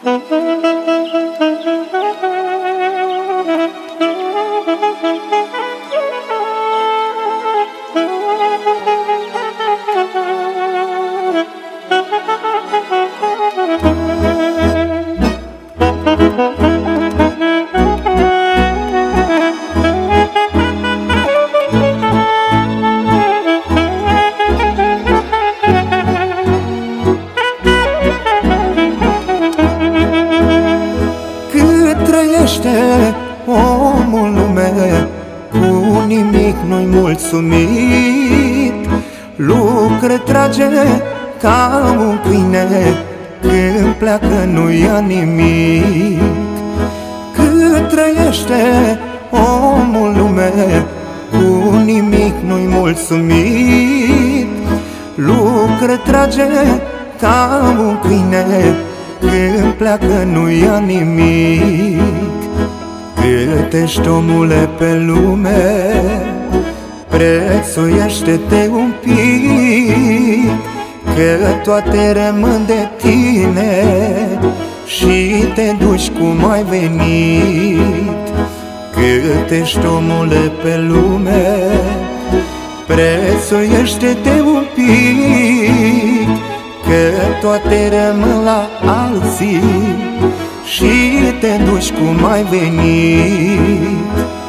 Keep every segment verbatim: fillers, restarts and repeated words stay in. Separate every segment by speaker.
Speaker 1: Omul lume cu nimic nu-i mulțumit, lucre trage ca un câine, când pleacă nu ia nimic. Cât trăiește omul lume cu nimic nu-i mulțumit, lucre trage ca un câine, când pleacă nu ia nimic. Cât ești, omule, pe lume, prețuiește-te un pic, că toate rămân de tine și te duci cum ai venit. Cât ești, omule, pe lume, prețuiește-te un pic, că toate rămân la alții și te duci cum ai venit.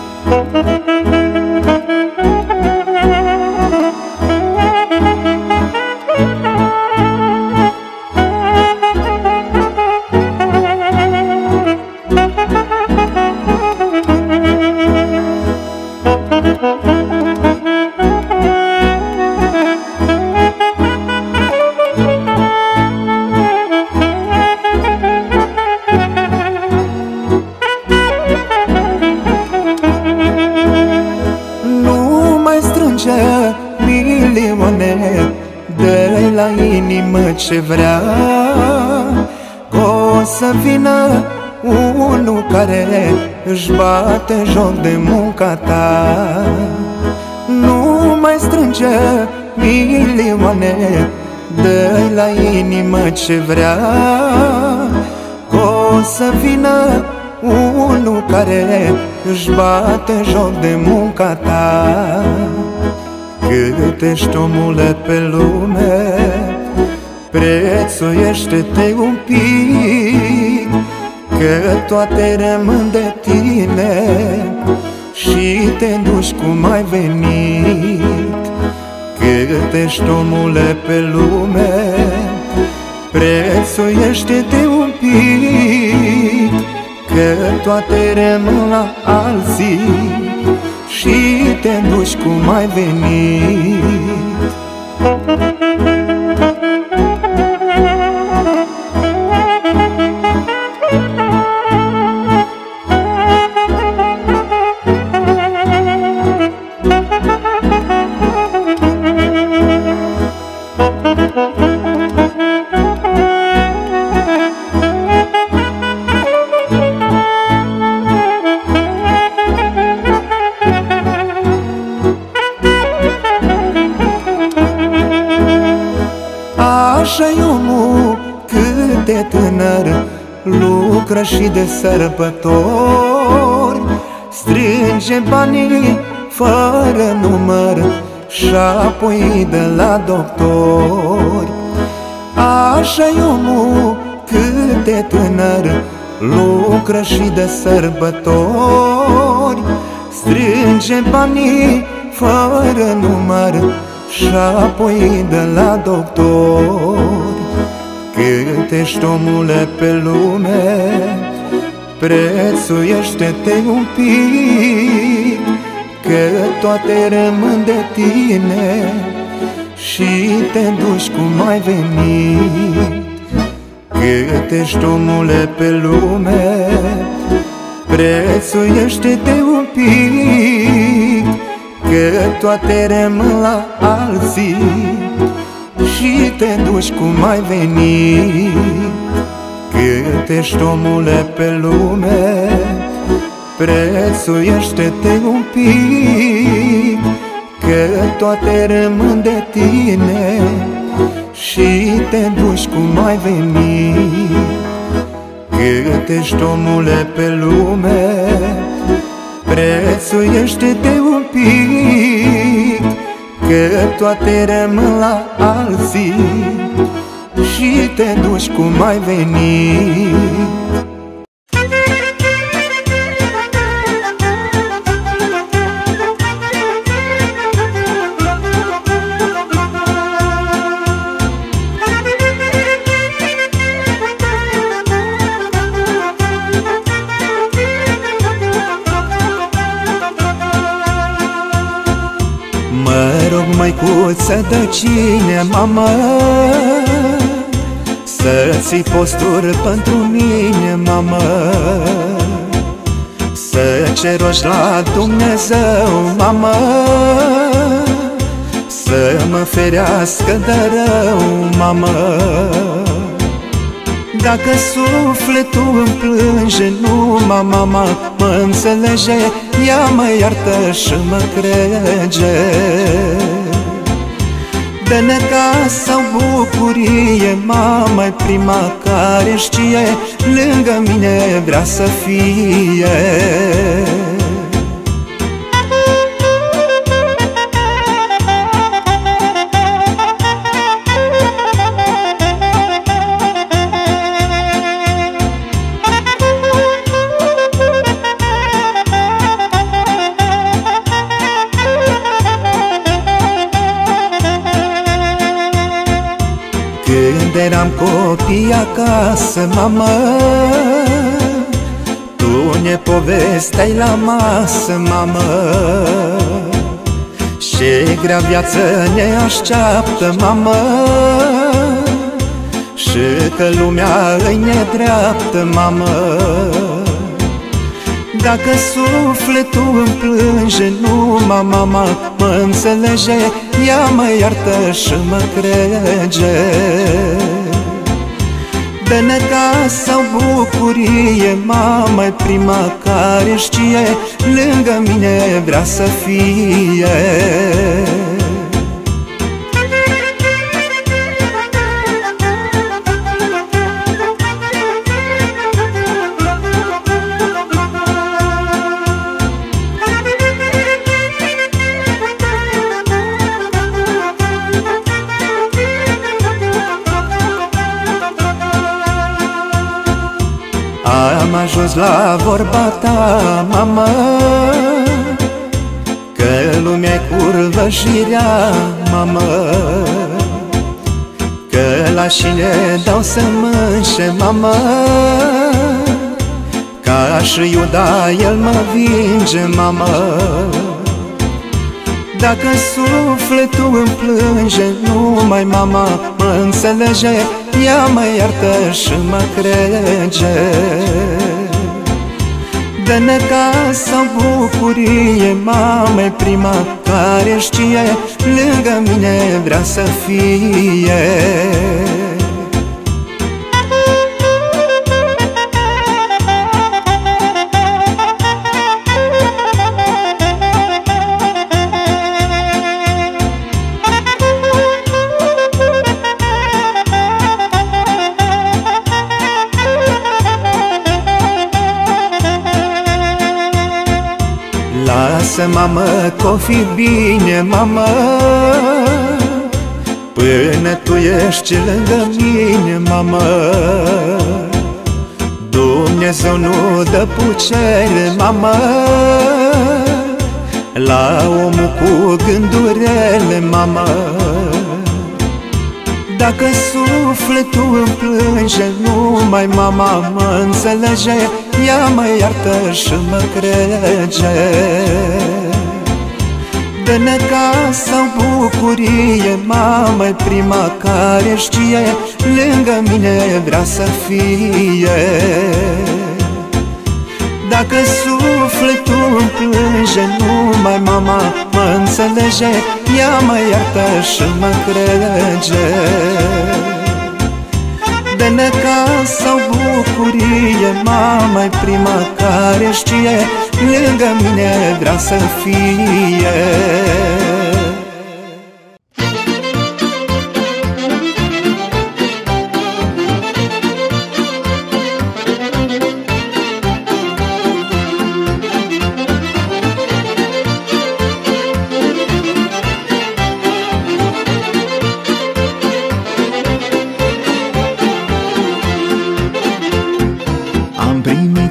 Speaker 1: Milioane, dă-i la inimă ce vrea, o să vină unul care își bate joc de munca ta. Nu mai strânge milioane, dă-i la inimă ce vrea, o să vină unul care își bate joc de munca ta. Cât ești, omule, pe lume, prețuiește-te un pic, că toate rămân de tine și te duci cum ai venit. Cât ești, omule, pe lume, prețuiește-te un pic, că toate rămân la alții și te duci cum ai venit. Așa-i omul cât de tânăr, lucră și de sărbători, strânge banii fără număr și apoi de la doctori. Așa-i omul cât de tânăr, lucră și de sărbători, strânge banii fără număr și apoi de la doctori. Cât ești, omule, pe lume, prețuiește-te un pic, că toate rămân de tine și te duci cum ai venit. Cât ești, omule, pe lume, prețuiește-te un pic, că toate rămân la alții și te duci cum ai venit. Cât ești, omule, pe lume, prețuiește-te un pic, că toate rămân de tine și te duci cum ai venit. Cât ești, omule, pe lume, prețuiește-te un pic, că toate rămân la alții și te duci cum ai venit. Mă rog, măicuță, de cine, mamă, să ții posturi pentru mine, mamă, să ce rogi la Dumnezeu, mamă, să mă ferească de rău, mamă. Dacă sufletul îmi plânge, numai mama mă înțelege, ea mă iartă și mă crege. De necaz sau bucurie, mama-i prima care știe, lângă mine vrea să fie. Când eram copii acasă, mamă, tu ne povesteai la masă, mamă, ce grea viață ne așteaptă, mamă, și că lumea îi nedreaptă, mamă. Dacă sufletul îmi plânge, numai mama mă înțelege, ea mă iartă și mă crege. De necaz sau bucurie, mama-i prima care știe, lângă mine vrea să fie. Am ajuns la vorba ta, mamă, că lumea-i curvă și rea, mamă, că la șine dau să mânșe, mamă, ca și Iuda el mă vinge, mamă. Dacă sufletul îmi plânge, numai mama mă înțelege, ea mă iartă și mă crege. De necaz sau bucurie, mama-i prima care știe, lângă mine vrea să fie. Lasă, mamă, că-o fi bine, mamă, până tu ești lângă mine, mamă. Dumnezeu nu dă pucere, mamă, la omul cu gândurile, mamă. Dacă sufletul îmi plânge, numai mama mă înțelege, ea mă iartă și mă crege. De necaz sau bucurie, mama-i prima care știe, lângă mine vrea să fie. Dacă sufletul îmi plânge, numai mama mă înțelege, ea mă iartă și mă crege. De necaz sau bucurie, mama-i prima care știe, lângă mine vrea să fie.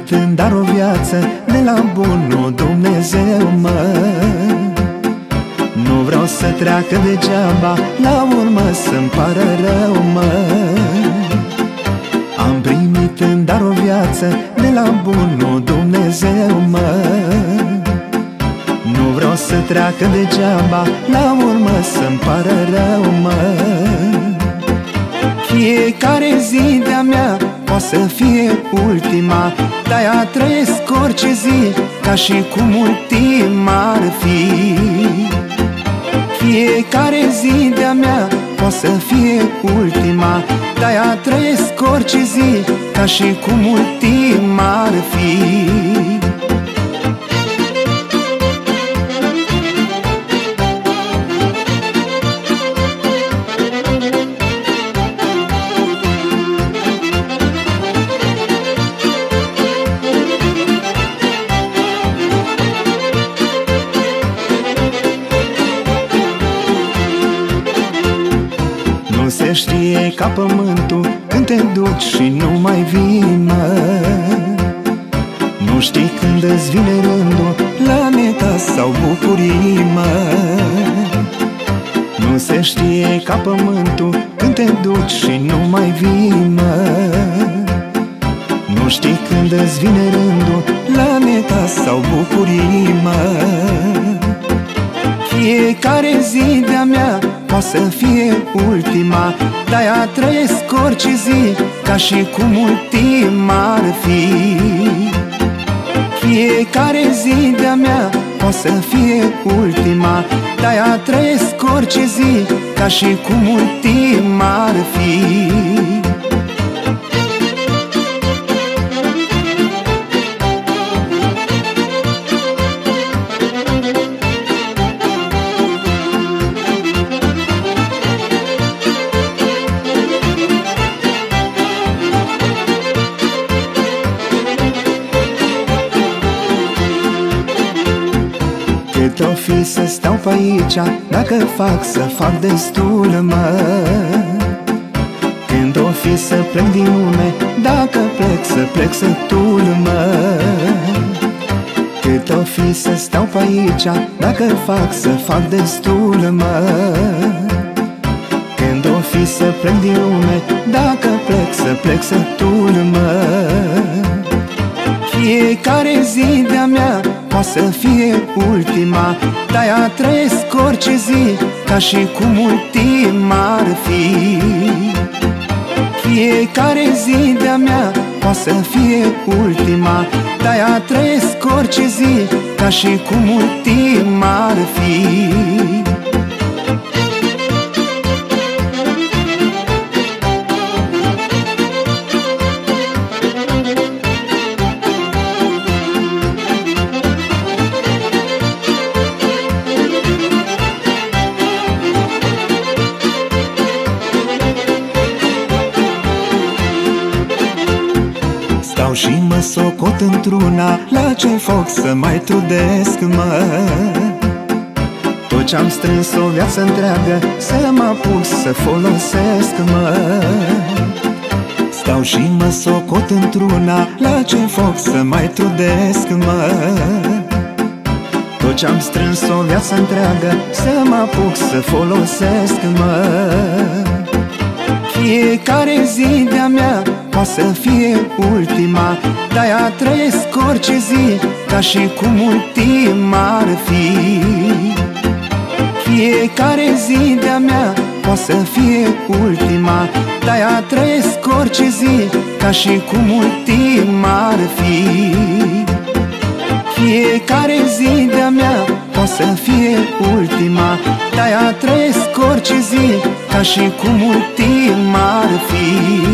Speaker 1: primit în dar o viață de la bunul Dumnezeu, mă. Nu vreau să treacă degeaba, la urmă să-mi pară rău, mă. Am primit în dar o viață de la bunul Dumnezeu, mă. Nu vreau să treacă degeaba, la urmă să-mi pară rău, mă. Fiecare zi de-a mea poate să fie ultima, de-aia trăiesc orice zi ca și cum ultima ar fi. Fiecare zi de-a mea poate să fie ultima, de-aia trăiesc orice zi ca și cum ultima ar fi. Nu se știe ca pământul când te duci și nu mai vii, mă. Nu știi când îți vine rândul la neta sau bucurii, mă. Nu se știe ca pământul când te duci și nu mai vii, mă. Nu știi când îți vine rândul la neta sau bucurii, mă. Fiecare zi de-a mea poate să fie ultima, de-aia trăiesc orice zi ca și cum ultima ar fi. Fiecare zi de-a mea poate să fie ultima, de-aia trăiesc orice zi ca și cum ultima ar fi. Cât-o fi să stau pe aici, dacă fac să fac destul, mă. Când o fi să plec din lume, dacă plec să plec sătul, mă. Cât-o fi să stau pe aici, dacă fac să fac destul, mă. Când o fi să plec din lume, dacă plec să plec sătul, mă. Fiecare zi de-a mea poate să fie ultima, de-aia trăiesc orice zi ca și cum ultima ar fi. Fiecare zi de-a mea poate să fie ultima, de-aia trăiesc orice zi ca și cum ultima ar fi. Stau și mă socot într-una, la ce foc să mai trudesc, mă. Tot ce-am strâns o viață întreagă, să mă apuc să folosesc, mă. Stau și mă socot într-una, la ce foc să mai trudesc, mă. Tot ce-am strâns o viață întreagă, să mă apuc să folosesc, mă. Fiecare zi de-a mea poate să fie ultima, de-aia trăiesc orice zi ca și cum ultima ar fi. Fiecare zi de-a mea poate să fie ultima, de-aia trăiesc orice zi ca și cum ultima ar fi. Fiecare zi de-a mea poate să fie ultima, de-aia trăiesc orice zi ca și cum ultima ar fi.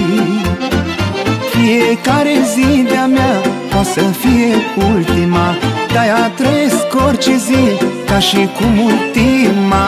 Speaker 1: Fiecare zi de-a mea poate să fie ultima, de-aia trăiesc orice zi ca și cum ultima